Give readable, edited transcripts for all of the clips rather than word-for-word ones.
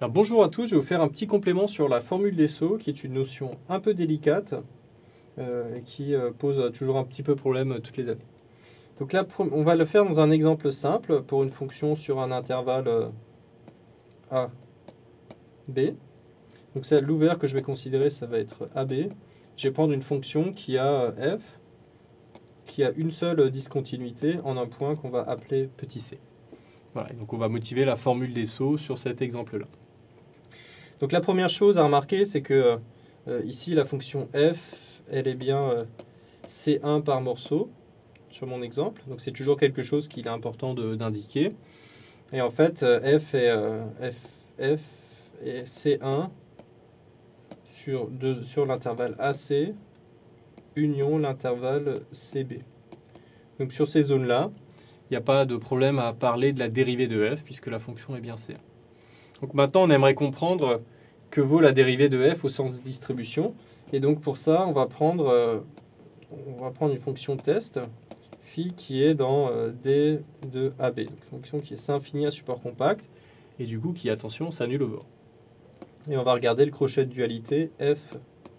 Alors, bonjour à tous, je vais vous faire un petit complément sur la formule des sauts, qui est une notion un peu délicate et qui pose toujours un petit peu problème toutes les années. Donc là, on va le faire dans un exemple simple pour une fonction sur un intervalle a, b. Donc c'est l'ouvert que je vais considérer, ça va être ab. Je vais prendre une fonction qui a f, qui a une seule discontinuité en un point qu'on va appeler petit c. Voilà, donc on va motiver la formule des sauts sur cet exemple-là. Donc la première chose à remarquer, c'est que ici la fonction f, elle est bien c1 par morceau sur mon exemple. Donc c'est toujours quelque chose qu'il est important d'indiquer. Et en fait, f est c1 sur l'intervalle AC union l'intervalle CB. Donc sur ces zones-là, il n'y a pas de problème à parler de la dérivée de f puisque la fonction est bien C1. Donc maintenant, on aimerait comprendre que vaut la dérivée de f au sens de distribution. Et donc pour ça, on va prendre une fonction test phi qui est dans D de AB. Donc une fonction qui est C infini à support compact et du coup qui, attention, s'annule au bord. Et on va regarder le crochet de dualité f.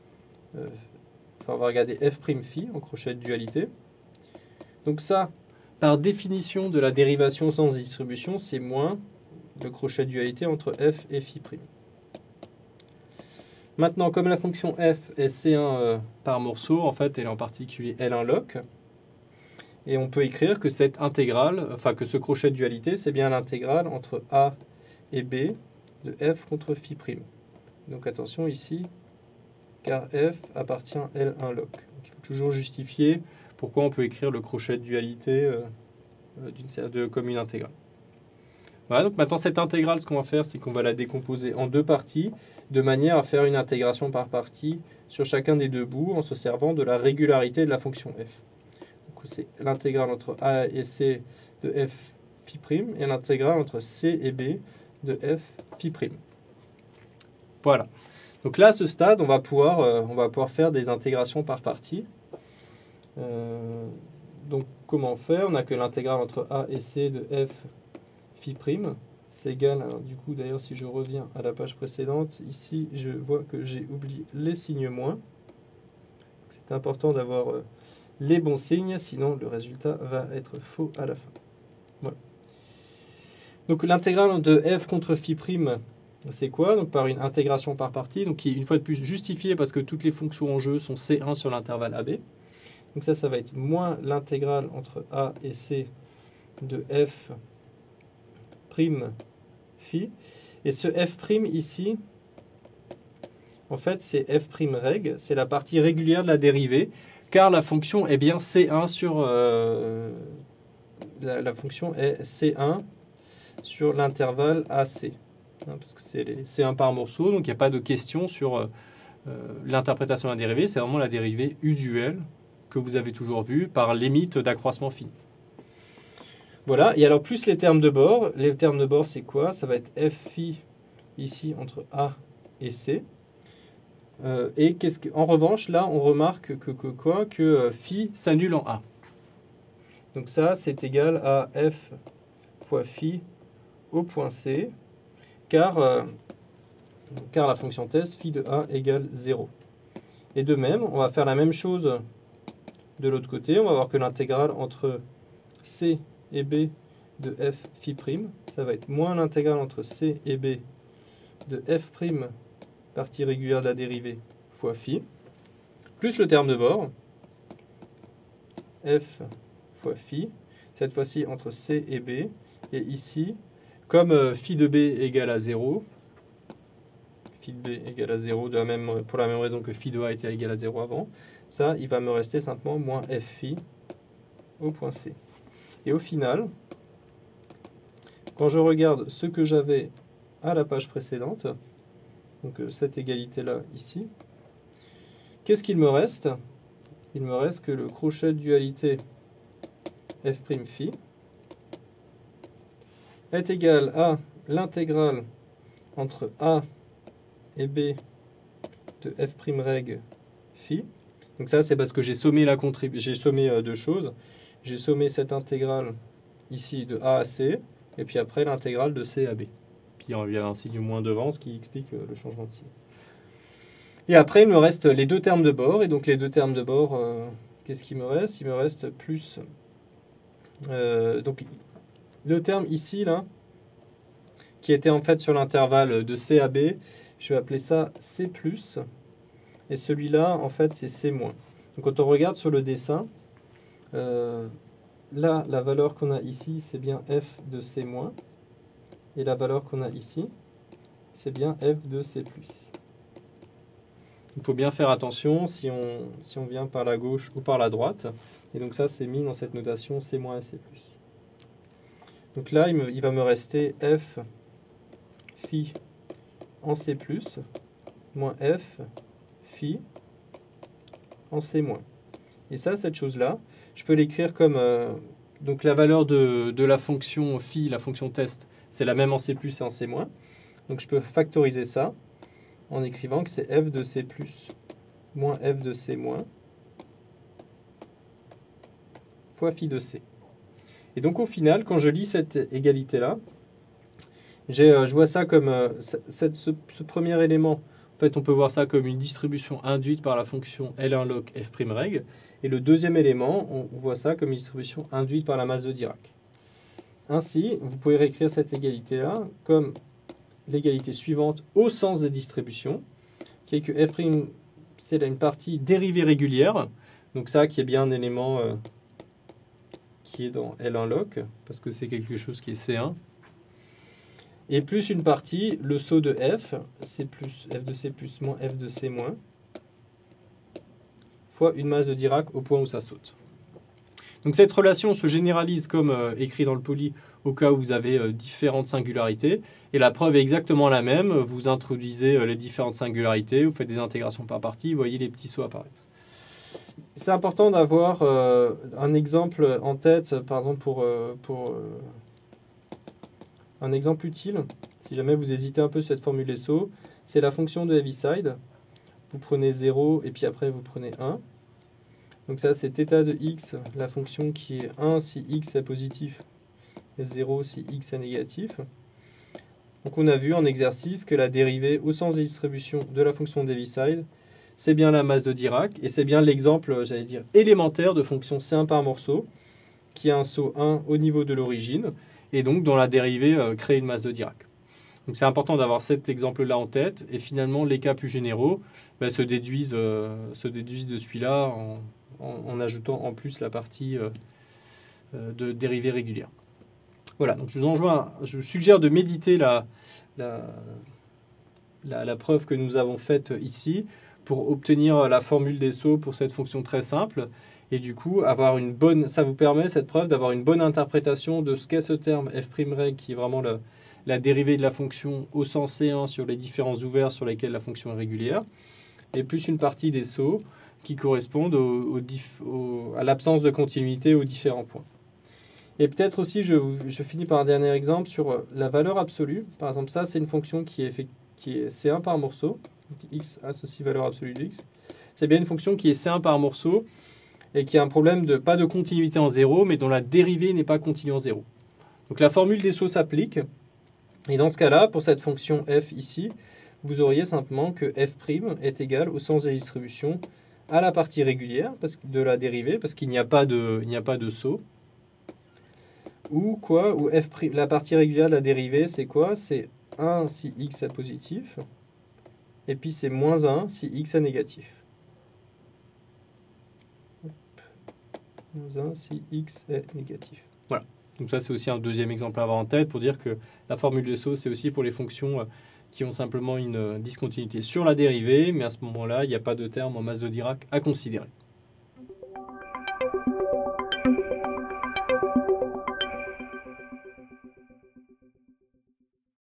On va regarder f' phi en crochet de dualité. Donc ça, par définition de la dérivation au sens de distribution, c'est moins le crochet de dualité entre f et phi'. Maintenant, comme la fonction f est C1 par morceau, en fait, elle est en particulier L1 log. Et on peut écrire que cette intégrale, enfin que ce crochet de dualité, c'est bien l'intégrale entre A et B de f contre phi'. Donc attention ici, car f appartient à L1 log. Donc, il faut toujours justifier pourquoi on peut écrire le crochet de dualité comme une intégrale. Voilà, donc maintenant cette intégrale, ce qu'on va faire, c'est qu'on va la décomposer en deux parties, de manière à faire une intégration par partie sur chacun des deux bouts en se servant de la régularité de la fonction f. C'est l'intégrale entre A et C de f phi' et l'intégrale entre C et B de f phi'. Voilà. Donc là, à ce stade, on va pouvoir faire des intégrations par partie. Donc comment faire? On a que l'intégrale entre A et C de f phi', c'est égal, alors du coup d'ailleurs si je reviens à la page précédente, ici je vois que j'ai oublié les signes moins. C'est important d'avoir les bons signes, sinon le résultat va être faux à la fin. Voilà. Donc l'intégrale de f contre phi', c'est quoi? Donc par une intégration par partie, donc qui est une fois de plus justifiée parce que toutes les fonctions en jeu sont C1 sur l'intervalle AB. Donc ça va être moins l'intégrale entre A et C de f' phi. Et ce f' ici, en fait, c'est f' reg, c'est la partie régulière de la dérivée, car la fonction est bien C1 sur la fonction est C1 sur l'intervalle AC. Parce que c'est C1 par morceau, donc il n'y a pas de question sur l'interprétation de la dérivée, c'est vraiment la dérivée usuelle que vous avez toujours vue par limite d'accroissement fini. Voilà, et alors plus les termes de bord. Les termes de bord, c'est quoi? Ça va être f phi ici entre A et C. Et en revanche, là, on remarque que phi s'annule en A. Donc ça, c'est égal à f fois phi au point C, car la fonction test phi de A égale 0. Et de même, on va faire la même chose de l'autre côté. On va voir que l'intégrale entre C et B de f phi', ça va être moins l'intégrale entre C et B de f', partie régulière de la dérivée, fois phi, plus le terme de bord, f fois phi, cette fois-ci entre C et B, et ici, comme phi de B égale à 0, phi de B égale à 0 pour la même raison que phi de A était égal à 0 avant, ça, il va me rester simplement moins f phi au point C. Et au final, quand je regarde ce que j'avais à la page précédente, donc cette égalité-là ici, qu'est-ce qu'il me reste? Il me reste que le crochet de dualité f' phi est égal à l'intégrale entre A et B de f' reg phi. Donc ça, c'est parce que j'ai sommé deux choses. J'ai sommé cette intégrale ici de A à C, et puis après l'intégrale de C à B. puis il y a un signe moins devant, ce qui explique le changement de signe. Et après, il me reste les deux termes de bord. Et donc les deux termes de bord, qu'est-ce qu'il me reste? Il me reste plus... donc le terme ici, là, qui était en fait sur l'intervalle de C à B, je vais appeler ça C+. Et celui-là, en fait, c'est C-. Donc quand on regarde sur le dessin, là, la valeur qu'on a ici, c'est bien F de C-. Et la valeur qu'on a ici, c'est bien F de C+. Il faut bien faire attention si on vient par la gauche ou par la droite. Et donc ça, c'est mis dans cette notation C- et C+. Donc là, il va me rester F phi en C+, moins F phi en C-. Et ça, cette chose-là, je peux l'écrire comme... donc la valeur de la fonction phi, la fonction test, c'est la même en C+, et en C-. Donc je peux factoriser ça en écrivant que c'est F de C+, moins F de C-, fois phi de C. Et donc au final, quand je lis cette égalité-là, je vois ça comme ce premier élément. En fait, on peut voir ça comme une distribution induite par la fonction L1 log f'. Et le deuxième élément, on voit ça comme une distribution induite par la masse de Dirac. Ainsi, vous pouvez réécrire cette égalité-là comme l'égalité suivante au sens des distributions, qui est que f', c'est une partie dérivée régulière. Donc ça, qui est bien un élément qui est dans L1 log, parce que c'est quelque chose qui est C1. Et plus une partie, le saut de f, c'est plus f de c plus moins f de c moins, fois une masse de Dirac au point où ça saute. Donc cette relation se généralise comme écrit dans le poly au cas où vous avez différentes singularités. Et la preuve est exactement la même. Vous introduisez les différentes singularités, vous faites des intégrations par partie, vous voyez les petits sauts apparaître. C'est important d'avoir un exemple en tête, par exemple pour un exemple utile, si jamais vous hésitez un peu sur cette formule des sauts, c'est la fonction de Heaviside. Vous prenez 0 et puis après vous prenez 1. Donc ça c'est θ de x, la fonction qui est 1 si x est positif et 0 si x est négatif. Donc on a vu en exercice que la dérivée au sens des distributions de la fonction d'Heaviside, c'est bien la masse de Dirac et c'est bien l'exemple, j'allais dire, élémentaire de fonction C1 par morceau, qui a un saut 1 au niveau de l'origine, et donc dont la dérivée crée une masse de Dirac. Donc c'est important d'avoir cet exemple-là en tête, et finalement les cas plus généraux se déduisent de celui-là en ajoutant en plus la partie de dérivée régulière. Voilà, donc je vous suggère de méditer la preuve que nous avons faite ici pour obtenir la formule des sauts pour cette fonction très simple. Et du coup, ça vous permet, cette preuve, d'avoir une bonne interprétation de ce qu'est ce terme f', qui est vraiment la dérivée de la fonction au sens C1 sur les différents ouverts sur lesquels la fonction est régulière, et plus une partie des sauts qui correspondent à l'absence de continuité aux différents points. Et peut-être aussi, je finis par un dernier exemple sur la valeur absolue. Par exemple, ça, c'est une fonction qui est C1 par morceau. Donc, x associe valeur absolue de x. C'est bien une fonction qui est C1 par morceau et qui a un problème pas de continuité en 0, mais dont la dérivée n'est pas continue en 0. Donc la formule des sauts s'applique. Et dans ce cas-là, pour cette fonction f ici, vous auriez simplement que f' est égal au sens des distributions à la partie régulière de la dérivée, parce qu'il n'y a pas de saut. Ou quoi? Ou f', la partie régulière de la dérivée, c'est quoi? C'est 1 si x est positif, et puis c'est moins 1 si x est négatif. Moins 1 si x est négatif. Voilà. Donc ça, c'est aussi un deuxième exemple à avoir en tête pour dire que la formule de saut, c'est aussi pour les fonctions qui ont simplement une discontinuité sur la dérivée, mais à ce moment-là, il n'y a pas de terme en masse de Dirac à considérer.